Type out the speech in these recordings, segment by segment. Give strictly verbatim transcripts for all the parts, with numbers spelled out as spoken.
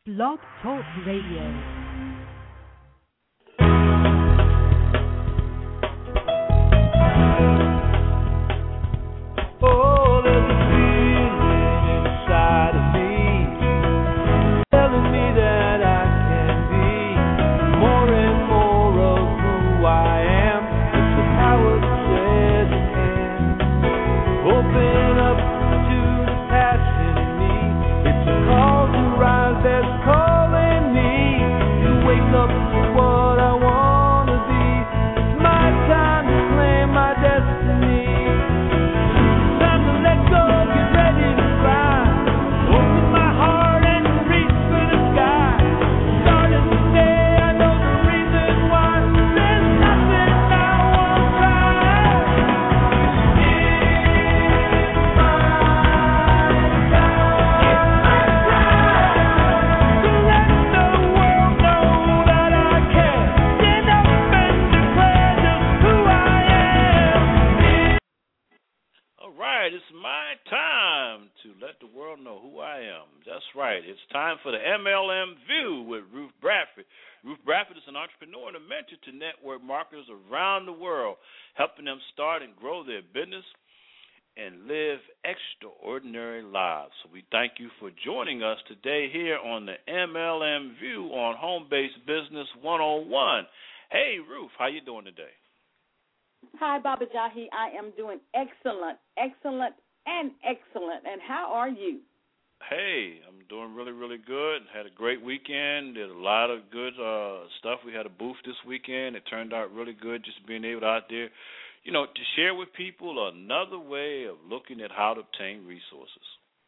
Blog Talk Radio. It's time for the M L M View with Ruth Bradford. Ruth Bradford is an entrepreneur and a mentor to network marketers around the world, helping them start and grow their business and live extraordinary lives. So we thank you for joining us today here on the M L M View on Home-Based Business one oh one. Hey, Ruth, how you doing today? Hi, Baba Jahi. I am doing excellent, excellent, and excellent. And how are you? Hey, I'm doing really, really good. Had a great weekend. Did a lot of good uh, stuff. We had a booth this weekend. It turned out really good just being able to out there, you know, to share with people another way of looking at how to obtain resources.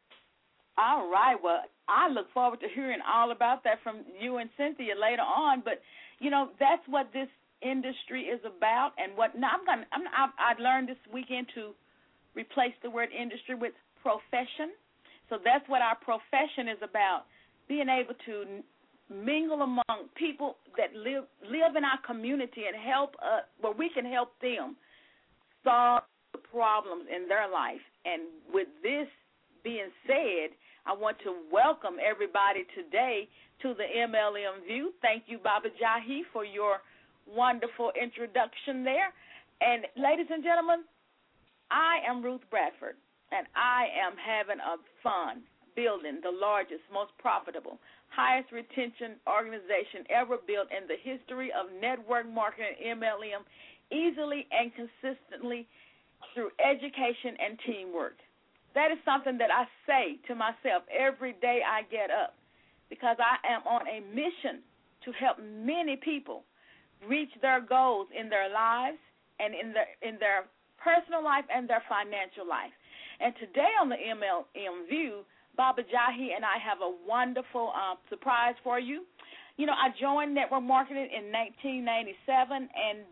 All right. Well, I look forward to hearing all about that from you and Cynthia later on. But, you know, that's what this industry is about. And what now I'm going I'm, I, I learned this weekend to replace the word industry with profession. So that's what our profession is about, being able to mingle among people that live live in our community and help us, where we can help them solve the problems in their life. And with this being said, I want to welcome everybody today to the M L M View. Thank you, Baba Jahi, for your wonderful introduction there. And ladies and gentlemen, I am Ruth Bradford. And I am having a fun building the largest, most profitable, highest retention organization ever built in the history of network marketing M L M, easily and consistently through education and teamwork. That is something that I say to myself every day I get up, because I am on a mission to help many people reach their goals in their lives and in their in their personal life and their financial life. And today on the M L M View, Baba Jahi and I have a wonderful uh, surprise for you. You know, I joined network marketing in nineteen ninety-seven, and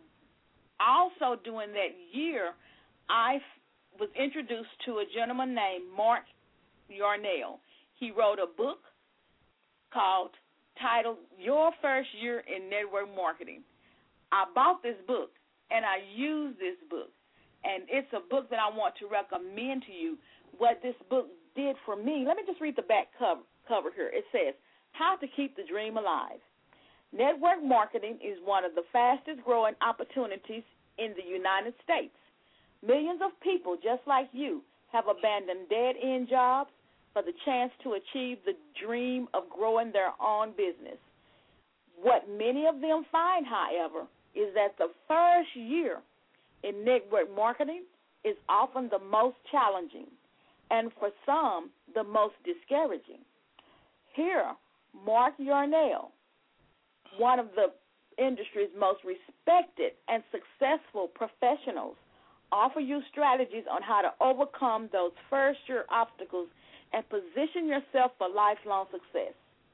also during that year, I f- was introduced to a gentleman named Mark Yarnell. He wrote a book called, titled, Your First Year in Network Marketing. I bought this book, and I used this book. And it's a book that I want to recommend to you, what this book did for me. Let me just read the back cover, cover here. It says, How to Keep the Dream Alive. Network marketing is one of the fastest growing opportunities in the United States. Millions of people just like you have abandoned dead-end jobs for the chance to achieve the dream of growing their own business. What many of them find, however, is that the first year in network marketing is often the most challenging, and for some, the most discouraging. Here, Mark Yarnell, one of the industry's most respected and successful professionals, offer you strategies on how to overcome those first-year obstacles and position yourself for lifelong success.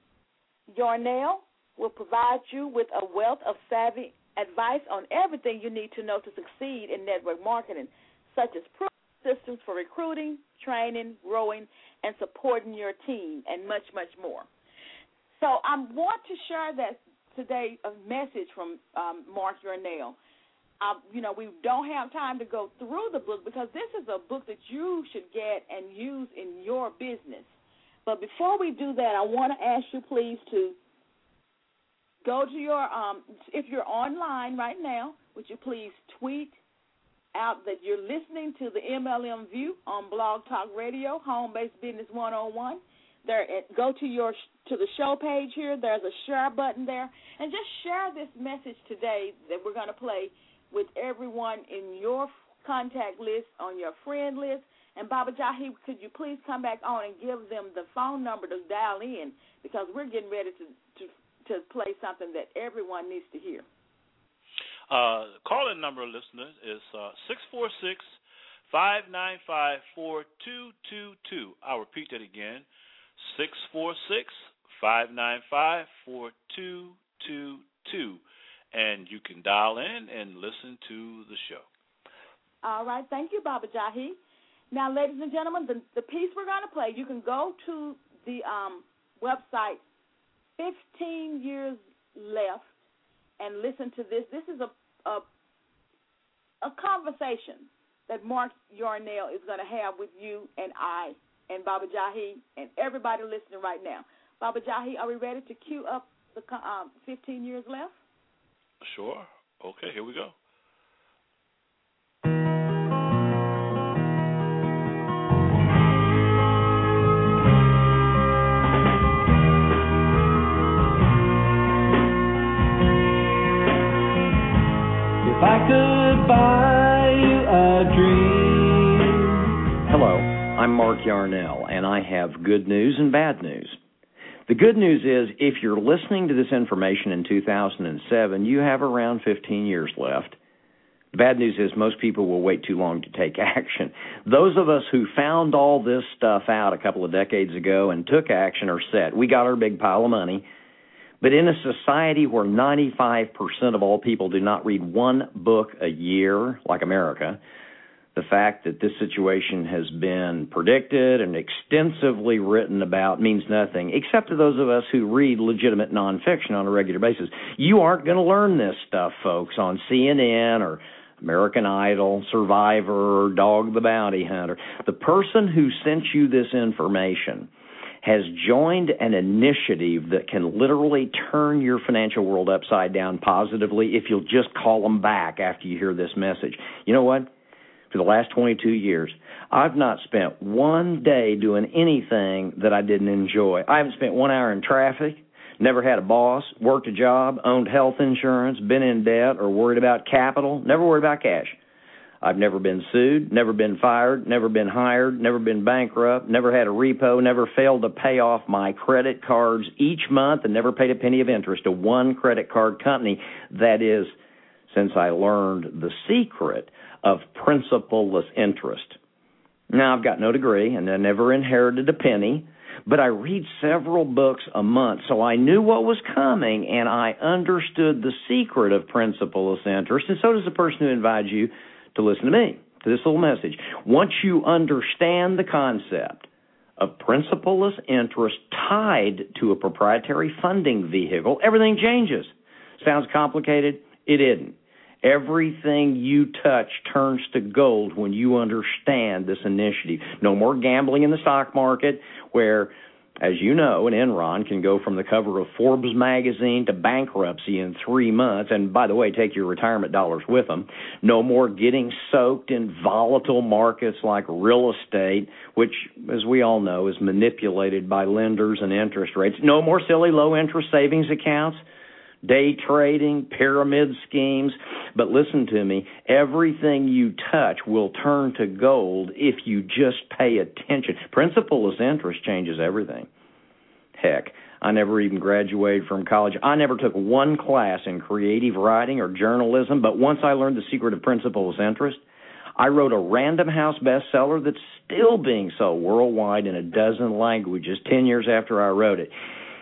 Yarnell will provide you with a wealth of savvy advice on everything you need to know to succeed in network marketing, such as proven systems for recruiting, training, growing, and supporting your team, and much, much more. So I want to share that today, a message from um, Mark Yarnell. Uh, you know, we don't have time to go through the book because this is a book that you should get and use in your business. But before we do that, I want to ask you, please, to go to your, um, if you're online right now, would you please tweet out that you're listening to the M L M View on Blog Talk Radio, Home Based Business one oh one. There, go to your to the show page here. There's a share button there, and just share this message today that we're going to play with everyone in your contact list, on your friend list. And Baba Jahi, could you please come back on and give them the phone number to dial in, because we're getting ready to to, to play something that everyone needs to hear. Uh, call-in number, listeners, is uh, six four six, five nine five, four two two two. I'll repeat that again, six four six, five nine five, four two two two. And you can dial in and listen to the show. All right. Thank you, Baba Jahi. Now, ladies and gentlemen, the, the piece we're going to play, you can go to the um, website fifteen years left and listen to this. This is a a, a conversation that Mark Yarnell is going to have with you and I and Baba Jahi and everybody listening right now. Baba Jahi, are we ready to cue up the um, fifteen years left? Sure. Okay, here we go. If I could buy you a dream. Hello, I'm Mark Yarnell, and I have good news and bad news. The good news is, if you're listening to this information in two thousand seven, you have around fifteen years left. The bad news is most people will wait too long to take action. Those of us who found all this stuff out a couple of decades ago and took action are set. We got our big pile of money. But in a society where ninety-five percent of all people do not read one book a year, like America, the fact that this situation has been predicted and extensively written about means nothing, except to those of us who read legitimate nonfiction on a regular basis. You aren't going to learn this stuff, folks, on C N N or American Idol, Survivor, or Dog the Bounty Hunter. The person who sent you this information has joined an initiative that can literally turn your financial world upside down positively if you'll just call them back after you hear this message. You know what? For the last twenty-two years, I've not spent one day doing anything that I didn't enjoy. I haven't spent one hour in traffic, never had a boss, worked a job, owned health insurance, been in debt, or worried about capital, never worried about cash. I've never been sued, never been fired, never been hired, never been bankrupt, never had a repo, never failed to pay off my credit cards each month, and never paid a penny of interest to one credit card company. That is, since I learned the secret of principal-less interest. Now, I've got no degree, and I never inherited a penny, but I read several books a month, so I knew what was coming, and I understood the secret of principal-less interest, and so does the person who invited you to listen to me, to this little message. Once you understand the concept of principal-less interest tied to a proprietary funding vehicle, everything changes. Sounds complicated? It isn't. Everything you touch turns to gold when you understand this initiative. No more gambling in the stock market where, as you know, an Enron can go from the cover of Forbes magazine to bankruptcy in three months, and by the way, take your retirement dollars with them. No more getting soaked in volatile markets like real estate, which, as we all know, is manipulated by lenders and interest rates. No more silly low-interest savings accounts, day trading, pyramid schemes. But listen to me, everything you touch will turn to gold if you just pay attention. Principal-less interest changes everything. Heck, I never even graduated from college. I never took one class in creative writing or journalism, but once I learned the secret of principal-less interest, I wrote a Random House bestseller that's still being sold worldwide in a dozen languages ten years after I wrote it.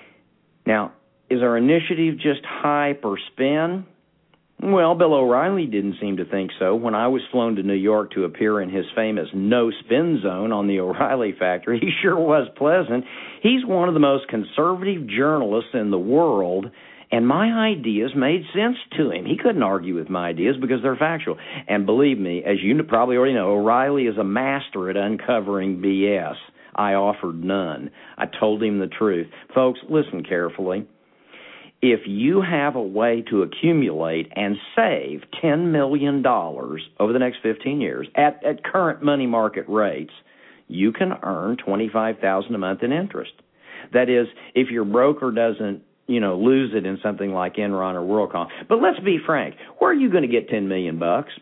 Now, is our initiative just hype or spin? Well, Bill O'Reilly didn't seem to think so. When I was flown to New York to appear in his famous no-spin zone on the O'Reilly Factor, he sure was pleasant. He's one of the most conservative journalists in the world, and my ideas made sense to him. He couldn't argue with my ideas because they're factual. And believe me, as you probably already know, O'Reilly is a master at uncovering B S. I offered none. I told him the truth. Folks, listen carefully. If you have a way to accumulate and save ten million dollars over the next fifteen years at, at current money market rates, you can earn twenty-five thousand dollars a month in interest. That is, if your broker doesn't, you know, lose it in something like Enron or WorldCom. But let's be frank, where are you going to get ten million bucks?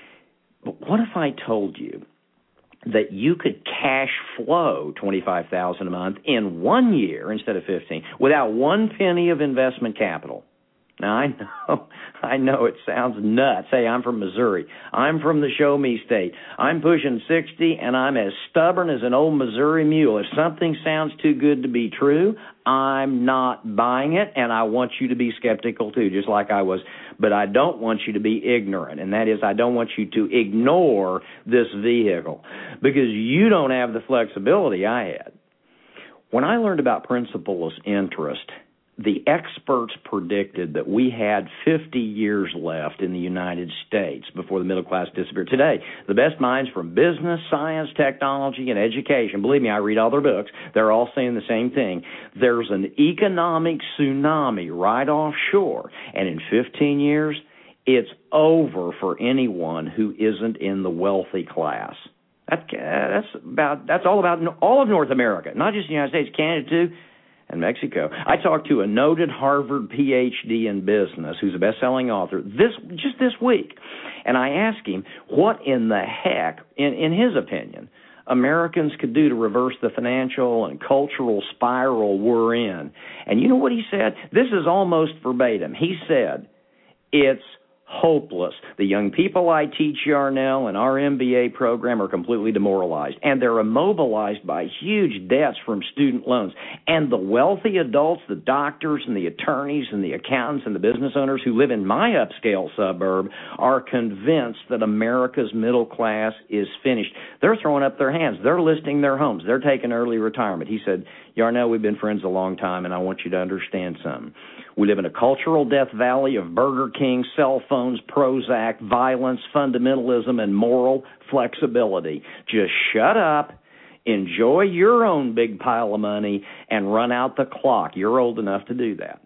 But what if I told you that you could cash flow twenty-five thousand dollars a month in one year instead of fifteen without one penny of investment capital? Now, I know, I know it sounds nuts. Hey, I'm from Missouri. I'm from the show me state. I'm pushing sixty, and I'm as stubborn as an old Missouri mule. If something sounds too good to be true, I'm not buying it, and I want you to be skeptical too, just like I was. But I don't want you to be ignorant, and that is I don't want you to ignore this vehicle because you don't have the flexibility I had. When I learned about principal-less interest, the experts predicted that we had fifty years left in the United States before the middle class disappeared. Today, the best minds from business, science, technology, and education, believe me, I read all their books, they're all saying the same thing. There's an economic tsunami right offshore, and in fifteen years, it's over for anyone who isn't in the wealthy class. That, that's about that's all about all of North America, not just the United States, Canada too, and Mexico. I talked to a noted Harvard P H D in business who's a best-selling author this just this week, and I asked him what in the heck, in, in his opinion, Americans could do to reverse the financial and cultural spiral we're in. And you know what he said? This is almost verbatim. He said, it's hopeless. The young people I teach, Yarnell, and our M B A program are completely demoralized, and they're immobilized by huge debts from student loans. And the wealthy adults, the doctors and the attorneys and the accountants and the business owners who live in my upscale suburb are convinced that America's middle class is finished. They're throwing up their hands. They're listing their homes. They're taking early retirement. He said, Yarnell, we've been friends a long time, and I want you to understand something. We live in a cultural death valley of Burger King, cell phones, Prozac, violence, fundamentalism, and moral flexibility. Just shut up, enjoy your own big pile of money, and run out the clock. You're old enough to do that.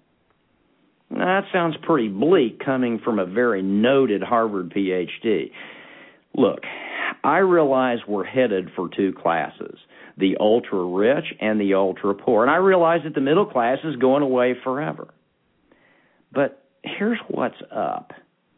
Now, that sounds pretty bleak coming from a very noted Harvard P H D. Look, I realize we're headed for two classes, the ultra-rich and the ultra-poor, and I realize that the middle class is going away forever. But here's what's up.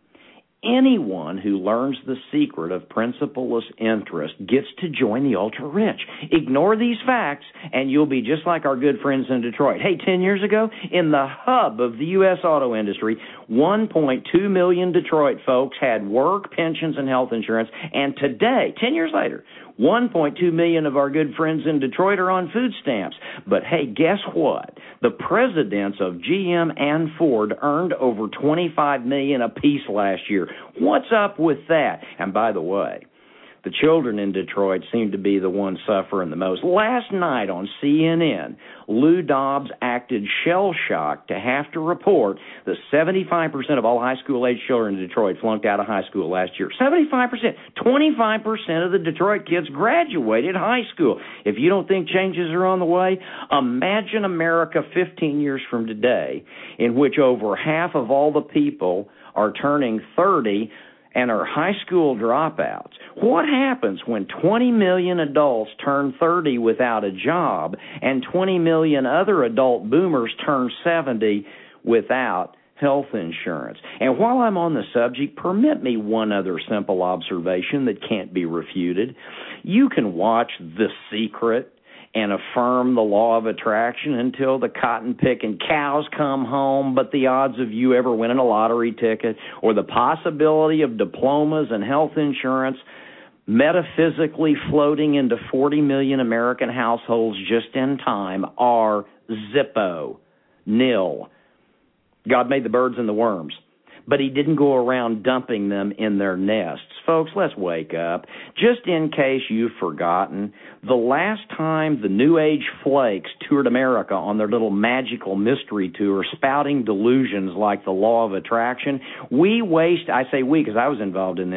Anyone who learns the secret of principal-less interest gets to join the ultra-rich. Ignore these facts, and you'll be just like our good friends in Detroit. Hey, ten years ago, in the hub of the U S auto industry, one point two million Detroit folks had work, pensions, and health insurance. And today, ten years later, one point two million of our good friends in Detroit are on food stamps. But hey, guess what? The presidents of G M and Ford earned over twenty-five million dollars apiece last year. What's up with that? And by the way, the children in Detroit seem to be the ones suffering the most. Last night on C N N, Lou Dobbs acted shell-shocked to have to report that seventy-five percent of all high school-age children in Detroit flunked out of high school last year. seventy-five percent. twenty-five percent of the Detroit kids graduated high school. If you don't think changes are on the way, imagine America fifteen years from today, in which over half of all the people are turning thirty and are high school dropouts. What happens when twenty million adults turn thirty without a job and twenty million other adult boomers turn seventy without health insurance? And while I'm on the subject, permit me one other simple observation that can't be refuted. You can watch The Secret and affirm the law of attraction until the cotton-picking cows come home, but the odds of you ever winning a lottery ticket or the possibility of diplomas and health insurance metaphysically floating into forty million American households just in time are zippo, nil. God made the birds and the worms, but he didn't go around dumping them in their nests. Folks, let's wake up. Just in case you've forgotten, the last time the New Age flakes toured America on their little magical mystery tour, spouting delusions like the law of attraction, we waste, I say we because I was involved in this,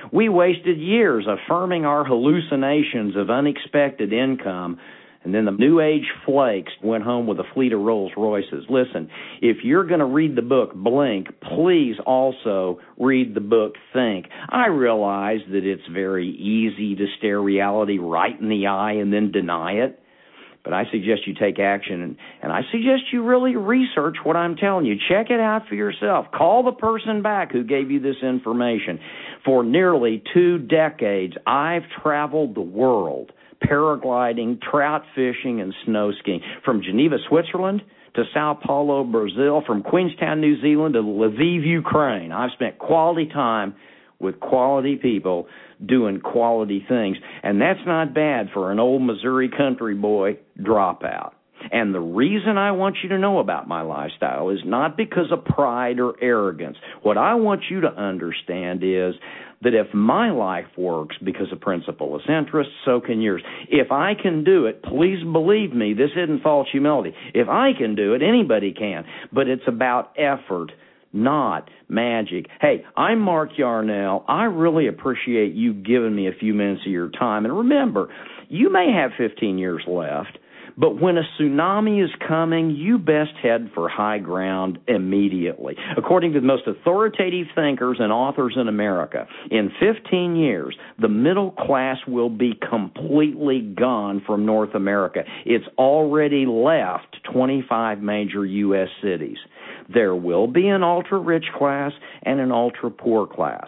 We wasted years affirming our hallucinations of unexpected income, and then the New Age flakes went home with a fleet of Rolls Royces. Listen, if you're going to read the book Blink, please also read the book Think. I realize that it's very easy to stare reality right in the eye and then deny it, but I suggest you take action, and, and I suggest you really research what I'm telling you. Check it out for yourself. Call the person back who gave you this information. For nearly two decades, I've traveled the world paragliding, trout fishing, and snow skiing. From Geneva, Switzerland, to Sao Paulo, Brazil, from Queenstown, New Zealand, to Lviv, Ukraine. I've spent quality time with quality people doing quality things, and that's not bad for an old Missouri country boy dropout. And the reason I want you to know about my lifestyle is not because of pride or arrogance. What I want you to understand is that if my life works because of principleless interest, so can yours. If I can do it, please believe me, this isn't false humility. If I can do it, anybody can. But it's about effort, not magic. Hey, I'm Mark Yarnell. I really appreciate you giving me a few minutes of your time. And remember, you may have fifteen years left, but when a tsunami is coming, you best head for high ground immediately. According to the most authoritative thinkers and authors in America, in fifteen years, the middle class will be completely gone from North America. It's already left twenty-five major U S cities. There will be an ultra-rich class and an ultra-poor class.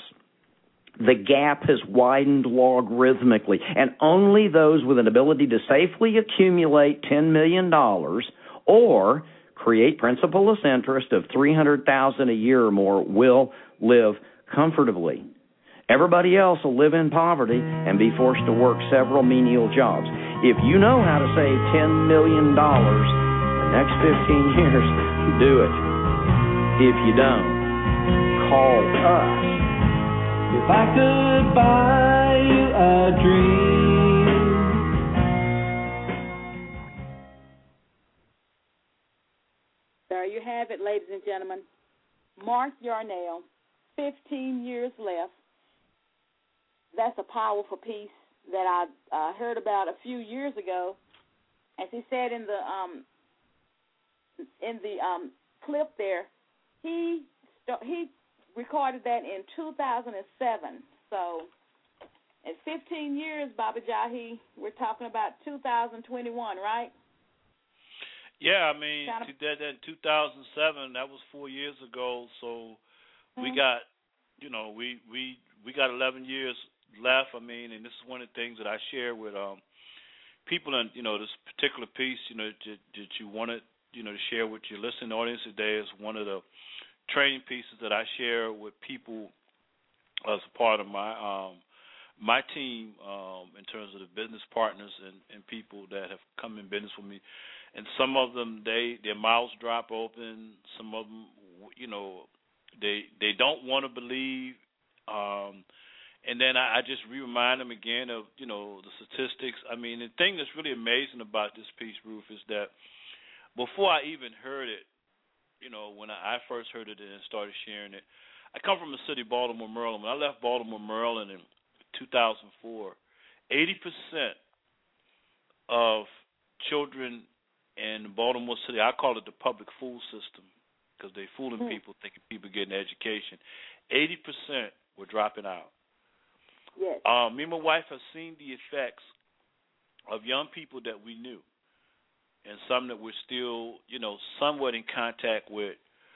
The gap has widened logarithmically, and only those with an ability to safely accumulate ten million dollars or create principleless interest of three hundred thousand dollars a year or more will live comfortably. Everybody else will live in poverty and be forced to work several menial jobs. If you know how to save ten million dollars the next fifteen years, do it. If you don't, call us. If I could buy you a dream. There you have it, ladies and gentlemen. Mark Yarnell, fifteen years left. That's a powerful piece that I uh, heard about a few years ago. As he said in the um, in the um, clip there, he st- he. recorded that in two thousand seven. So, in fifteen years, Baba Jahi, we're talking about two thousand twenty-one, right? Yeah, I mean, kind of, that, that in two thousand seven, that was four years ago. So, mm-hmm. we got, you know, we, we we got eleven years left. I mean, and this is one of the things that I share with um people, and you know, this particular piece, you know, that, that you wanted, you know, to share with your listening audience today is one of the training pieces that I share with people as a part of my um, my team um, in terms of the business partners and, and people that have come in business with me. And some of them, they their mouths drop open. Some of them, you know, they they don't want to believe. Um, and then I, I just remind them again of, you know, the statistics. I mean, the thing that's really amazing about this piece, Ruth, is that before I even heard it, you know, when I first heard it and started sharing it, I come from the city of Baltimore, Maryland. When I left Baltimore, Maryland in two thousand four, eighty percent of children in Baltimore City, I call it the public fool system because they're fooling mm-hmm. people, thinking people getting education. eighty percent were dropping out. Yes. Um, me and my wife have seen the effects of young people that we knew, and some that we're still, you know, somewhat in contact with.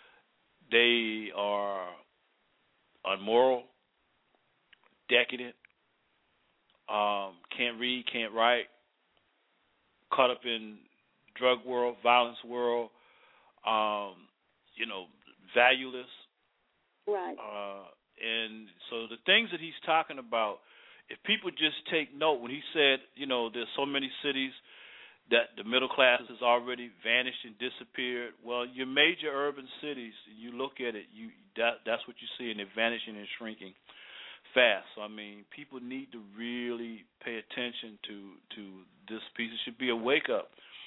They are unmoral, decadent, um, can't read, can't write, caught up in drug world, violence world, um, you know, valueless. Right. Uh, and so the things that he's talking about, if people just take note, when he said, you know, there's so many cities that the middle class has already vanished and disappeared. Well, your major urban cities, you look at it, you that that's what you see, and they're vanishing and shrinking fast. So, I mean, people need to really pay attention to, to this piece. It should be a wake-up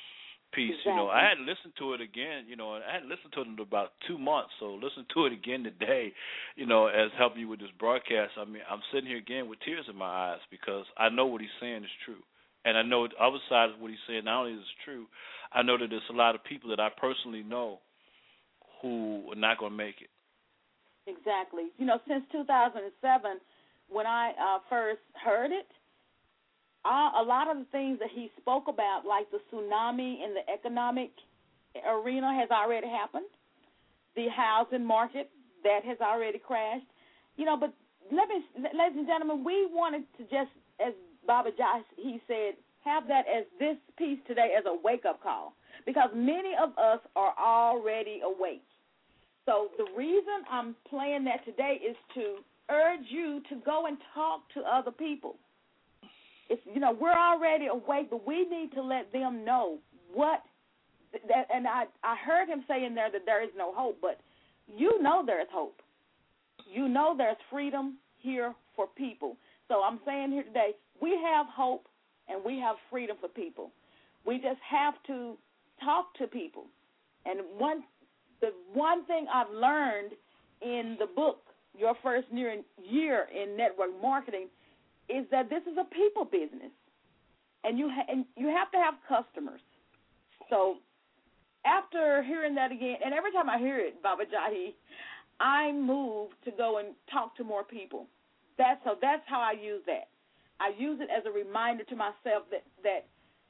piece. Exactly. You know, I hadn't listened to it again. You know, I hadn't listened to it in about two months. So listen to it again today. You know, as helping you with this broadcast. I mean, I'm sitting here again with tears in my eyes because I know what he's saying is true, and I know the other side of what he's saying not only is true, I know that there's a lot of people that I personally know who are not going to make it. Exactly. You know, since two thousand seven, when I uh, first heard it, uh, a lot of the things that he spoke about, like the tsunami in the economic arena, has already happened. The housing market, that has already crashed. You know, but let me, ladies and gentlemen, we wanted to just, as Baba Josh, he said, have that as this piece today as a wake-up call, because many of us are already awake. So the reason I'm playing that today is to urge you to go and talk to other people. It's, you know, we're already awake, but we need to let them know what, that, and I, I heard him say in there that there is no hope, but you know there is hope. You know there's freedom here for people. So I'm saying here today, we have hope and we have freedom for people. We just have to talk to people. And one the one thing I've learned in the book, Your First Year in Network Marketing, is that this is a people business, and you ha- and you have to have customers. So after hearing that again, and every time I hear it, Baba Jahi, I move to go and talk to more people. That's so that's how I use that. I use it as a reminder to myself that, that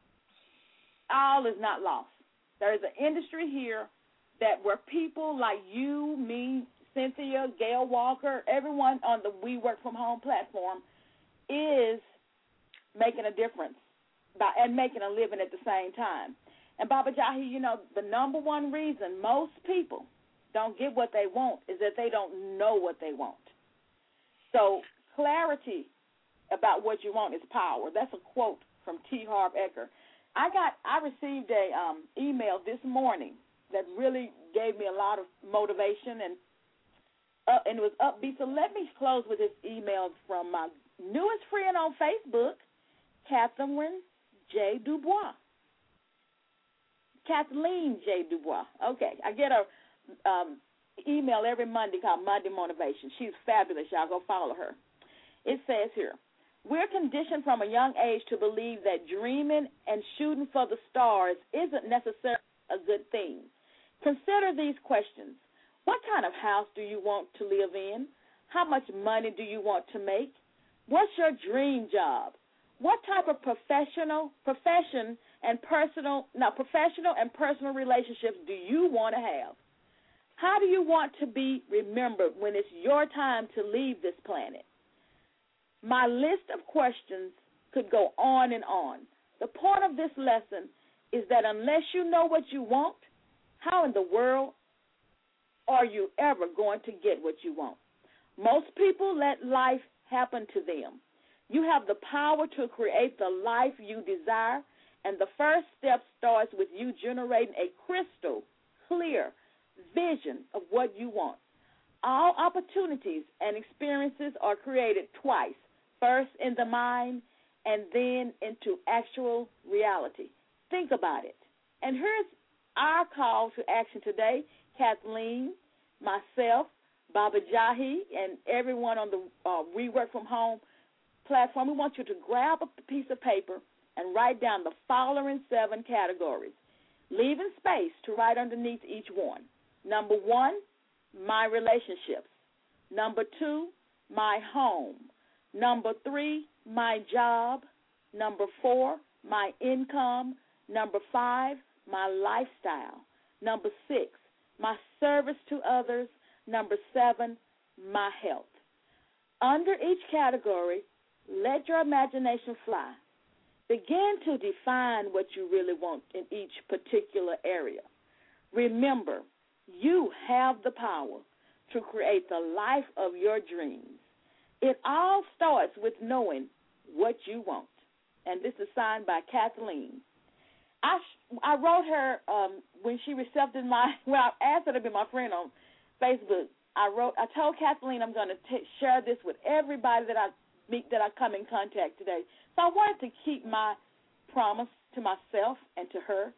all is not lost. There is an industry here that where people like you, me, Cynthia, Gail Walker, everyone on the We Work From Home platform is making a difference by, and making a living at the same time. And Baba Jahi, you know, the number one reason most people don't get what they want is that they don't know what they want. So clarity about what you want is power. That's a quote from T. Harv Eker. I got, I received a um, email this morning that really gave me a lot of motivation, and uh, and it was upbeat. So let me close with this email from my newest friend on Facebook, Catherine J. Dubois. Kathleen J. Dubois. Okay, I get a um, email every Monday called Monday Motivation. She's fabulous. Y'all go follow her. It says here, we're conditioned from a young age to believe that dreaming and shooting for the stars isn't necessarily a good thing. Consider these questions. What kind of house do you want to live in? How much money do you want to make? What's your dream job? What type of professional profession and personal now professional and personal relationships do you want to have? How do you want to be remembered when it's your time to leave this planet? My list of questions could go on and on. The point of this lesson is that unless you know what you want, how in the world are you ever going to get what you want? Most people let life happen to them. You have the power to create the life you desire, and the first step starts with you generating a crystal clear vision of what you want. All opportunities and experiences are created twice, first in the mind and then into actual reality. Think about it. And here's our call to action today. Kathleen, myself, Baba Jahi, and everyone on the uh, We Work From Home platform, we want you to grab a piece of paper and write down the following seven categories, leaving space to write underneath each one. Number one, my relationships. Number two, my home. Number three, my job. Number four, my income. Number five, my lifestyle. Number six, my service to others. Number seven, my health. Under each category, let your imagination fly. Begin to define what you really want in each particular area. Remember, you have the power to create the life of your dreams. It all starts with knowing what you want. And this is signed by Kathleen. I I wrote her um, when she accepted my, well, I asked her to be my friend on Facebook. I wrote, I told Kathleen I'm going to share this with everybody that I meet, that I come in contact today. So I wanted to keep my promise to myself and to her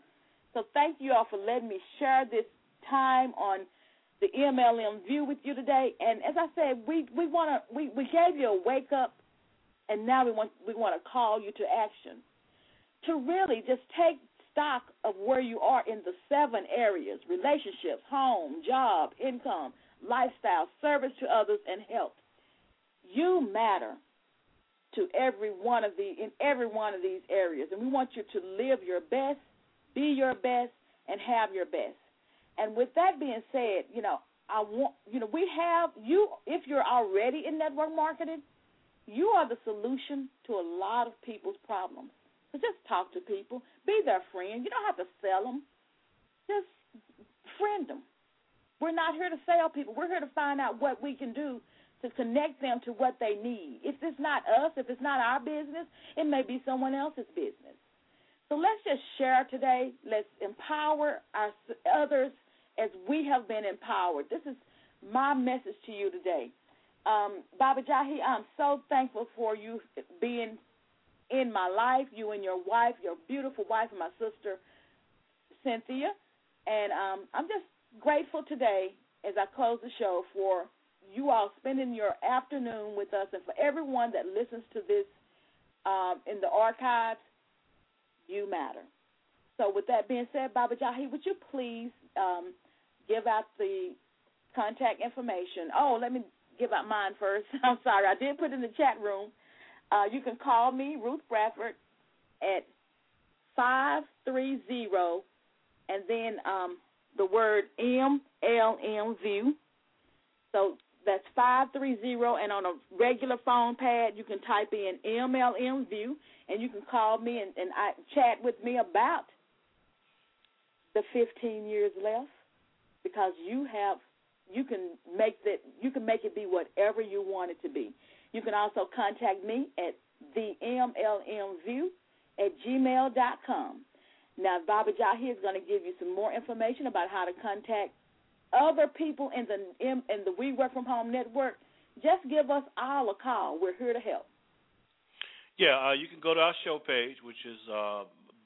So thank you all for letting me share this time on the M L M View with you today. And as I said, we we want to we, we gave you a wake up, and now we want we want to call you to action to really just take stock of where you are in the seven areas: relationships, home, job, income, lifestyle, service to others, and health. You matter to every one of the in every one of these areas, and we want you to live your best, be your best, and have your best. And with that being said, you know, I want you know we have you. If you're already in network marketing, you are the solution to a lot of people's problems. So just talk to people, be their friend. You don't have to sell them. Just friend them. We're not here to sell people. We're here to find out what we can do to connect them to what they need. If it's not us, if it's not our business, it may be someone else's business. So let's just share today. Let's empower our others as we have been empowered. This is my message to you today. Um, Baba Jahi, I'm so thankful for you being in my life, you and your wife, your beautiful wife, and my sister, Cynthia. And um, I'm just grateful today as I close the show for you all spending your afternoon with us, and for everyone that listens to this um, in the archives. You matter. So with that being said, Baba Jahi, would you please um, give out the contact information? Oh, let me give out mine first. I'm sorry. I did put it in the chat room. Uh, you can call me, Ruth Bradford, at five three zero, and then um, the word M L M View. So that's five three zero, and on a regular phone pad, you can type in M L M View, and you can call me and, and I, chat with me about the fifteen years left, because you have you can make that you can make it be whatever you want it to be. You can also contact me at the M L M View at gmail dot com. Now, Baba Jahi is going to give you some more information about how to contact other people in the in, in the We Work From Home network. Just give us all a call. We're here to help. Yeah, uh, you can go to our show page, which is uh,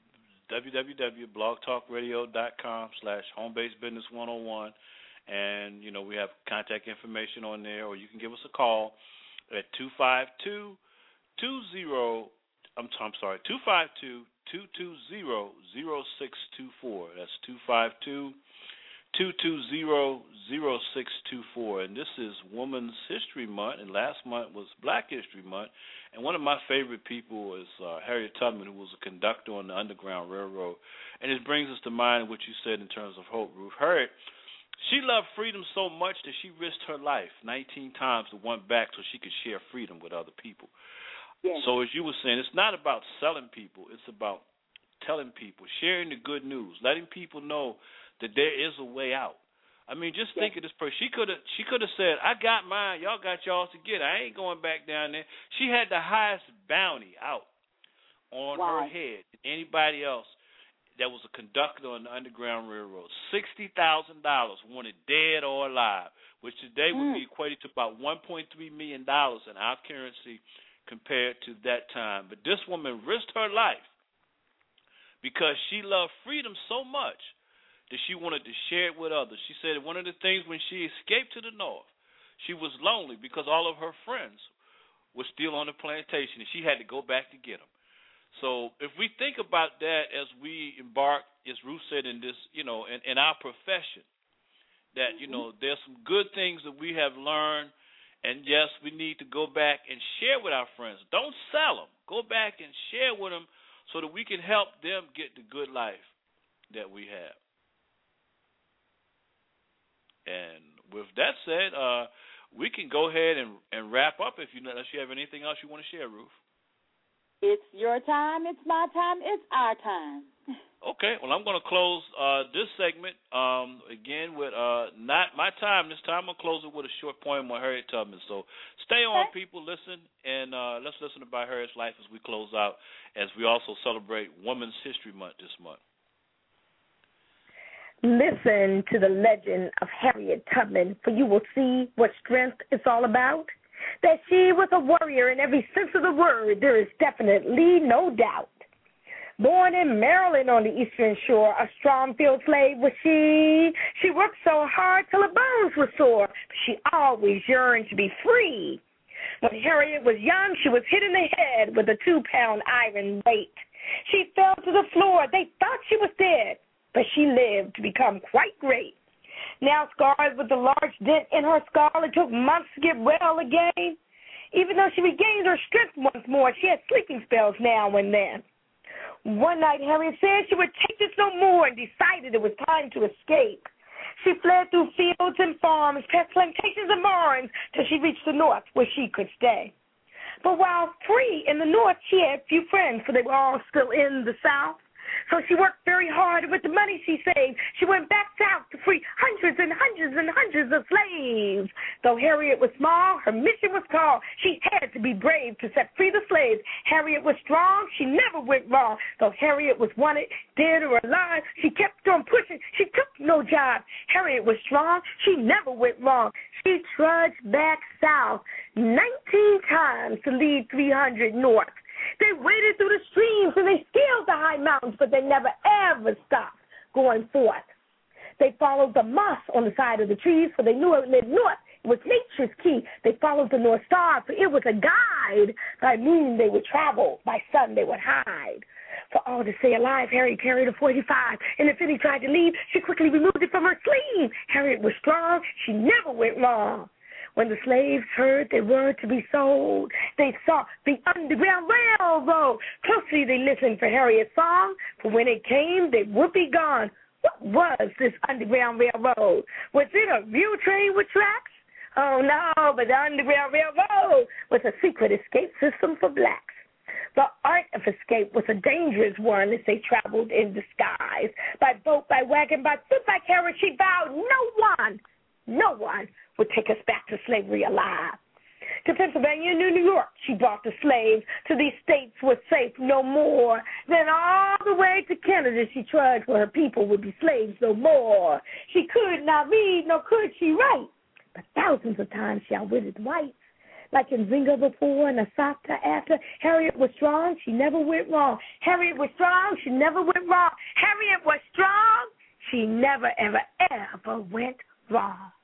w w w dot blog talk radio dot com slash home based business one oh one, and you know we have contact information on there, or you can give us a call at two five two, two zero. I'm, I'm sorry, two five two, two two zero, zero six two four. That's two five two, two two zero, zero six two four. And this is Women's History Month, and last month was Black History Month. And one of my favorite people is uh, Harriet Tubman, who was a conductor on the Underground Railroad. And it brings us to mind what you said in terms of hope, Ruth. Harriet, she loved freedom so much that she risked her life nineteen times to want back so she could share freedom with other people. Yes. So as you were saying, it's not about selling people. It's about telling people, sharing the good news, letting people know that there is a way out. I mean, just yes. think of this person. She could have she could have said, I got mine. Y'all got y'all to get. I ain't going back down there. She had the highest bounty out on wow. her head than anybody else that was a conductor on the Underground Railroad. sixty thousand dollars, wanted dead or alive, which today mm. would be equated to about one point three million dollars in our currency compared to that time. But this woman risked her life because she loved freedom so much that she wanted to share it with others. She said one of the things when she escaped to the north, she was lonely because all of her friends were still on the plantation, and she had to go back to get them. So if we think about that as we embark, as Ruth said, in this, you know, in, in our profession, that, you know, there's some good things that we have learned, and yes, we need to go back and share with our friends. Don't sell them. Go back and share with them so that we can help them get the good life that we have. And with that said, uh, we can go ahead and, and wrap up if you, unless you have anything else you want to share, Ruth. It's your time, it's my time, it's our time. Okay, well, I'm going to close uh, this segment, um, again, with uh, not my time. This time I'm going to close it with a short poem by Harriet Tubman. So stay on, okay. people, listen, and uh, let's listen about Harriet's life as we close out, as we also celebrate Women's History Month this month. Listen to the legend of Harriet Tubman, for you will see what strength is all about. That she was a warrior in every sense of the word, there is definitely no doubt. Born in Maryland on the eastern shore, a strong field slave was she. She worked so hard till her bones were sore, but she always yearned to be free. When Harriet was young, she was hit in the head with a two-pound iron weight. She fell to the floor. They thought she was dead, but she lived to become quite great. Now scarred with a large dent in her skull, it took months to get well again. Even though she regained her strength once more, she had sleeping spells now and then. One night, Harriet said she would take this no more and decided it was time to escape. She fled through fields and farms, past plantations and barns, till she reached the north where she could stay. But while free in the north, she had few friends, for they were all still in the south. So she worked very hard, and with the money she saved, she went back south to free hundreds and hundreds and hundreds of slaves. Though Harriet was small, her mission was called. She had to be brave to set free the slaves. Harriet was strong. She never went wrong. Though Harriet was wanted, dead or alive, she kept on pushing. She took no job. Harriet was strong. She never went wrong. She trudged back south nineteen times to lead three hundred north. They waded through the streams and they scaled the high mountains, but they never, ever stopped going forth. They followed the moss on the side of the trees, for they knew it led north. It was nature's key. They followed the North Star, for it was a guide. By moon they would travel, by sun they would hide. For all to stay alive, Harriet carried a forty-five, and if any tried to leave, she quickly removed it from her sleeve. Harriet was strong. She never went wrong. When the slaves heard they were to be sold, they saw the Underground Railroad. Closely they listened for Harriet's song, for when it came, they would be gone. What was this Underground Railroad? Was it a real train with tracks? Oh, no, but the Underground Railroad was a secret escape system for blacks. The art of escape was a dangerous one as they traveled in disguise. By boat, by wagon, by foot, by carriage, she vowed no one, no one would take us back to slavery alive. To Pennsylvania and New York, she brought the slaves. To these states was safe no more. Then all the way to Canada she trudged, where her people would be slaves no more. She could not read, nor could she write, but thousands of times she outwitted whites. Like Nzinga before and Asata after, Harriet was strong, she never went wrong. Harriet was strong, she never went wrong. Harriet was strong, she never, ever, ever went wrong.